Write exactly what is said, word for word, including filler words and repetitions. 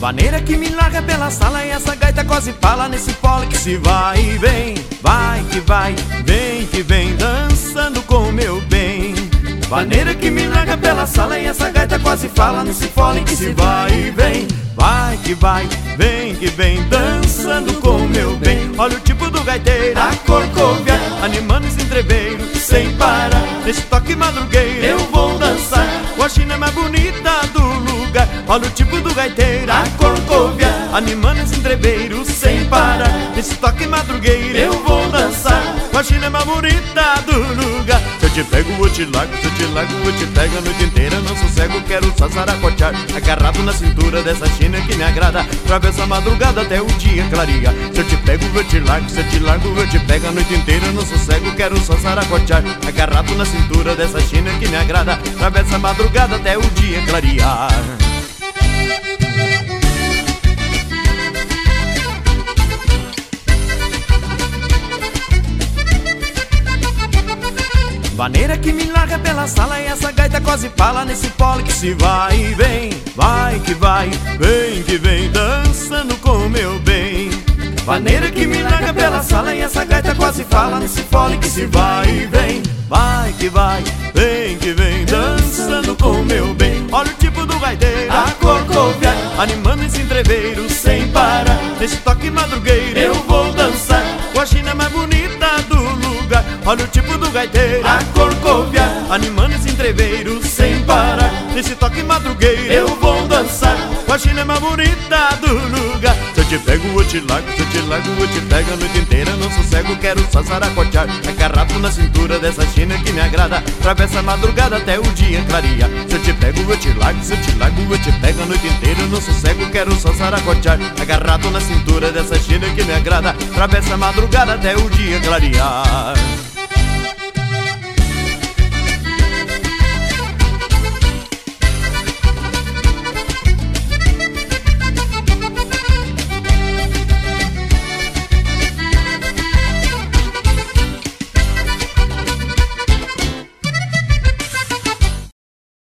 Vaneira que me larga pela sala e essa gaita quase fala nesse pole que se vai e vem, vai que vai, vem que vem, dançando com meu bem. Vaneira que me larga pela sala e essa gaita quase fala nesse pole que se vai e vem, vai que vai, vem que vem, dançando com meu bem. Olha o tipo do gaiteiro, a corcovia, animando esse entreveiro sem parar. Nesse toque madrugueiro eu vou dançar, com a china mais bonita do lugar. Olha o tipo do gaiteiro, a corcovia, animando esse entreveiro sem parar. Nesse toque madrugueiro eu vou dançar, com a china mais bonita do lugar. Se eu te pego eu te largo, se eu te largo eu te pego a noite inteira. Não sossego, quero só saracotear, agarrado na cintura dessa china que me agrada. Atravessa a madrugada até o dia clarear. Se eu te pego eu te largo, se eu te largo eu te pego a noite inteira. Não sossego, quero só saracotear, agarrado na cintura dessa china que me agrada. Atravessa a madrugada até o dia clarear. Vaneira que me larga pela sala e essa gaita quase fala nesse pole que se vai e vem, vai que vai, vem que vem, dançando com meu bem. Vaneira que me larga pela sala e essa gaita quase fala nesse pole que se vai e vem, vai que vai, vem que vem, dançando com meu bem. Olha o tipo do gaiteiro, a corcovia, animando esse entreveiro sem parar. Nesse toque madrugueiro eu vou dançar, com a china mais bonita do lugar. Olha o tipo do gaiteiro, a corcovia, animando esse entreveiro sem parar. Nesse toque madrugueiro eu vou dançar, com a china mais bonita do lugar. Se eu te pego eu te largo, se eu te largo eu te pego a noite inteira. Não sossego, quero só saracotear, agarrado na cintura dessa china que me agrada. Atravessa a madrugada até o dia clarear. Se eu te pego eu te largo, se eu te largo eu te pego a noite inteira. Não sossego, quero só saracotear, agarrado na cintura dessa china que me agrada. Atravessa a madrugada até o dia clarear.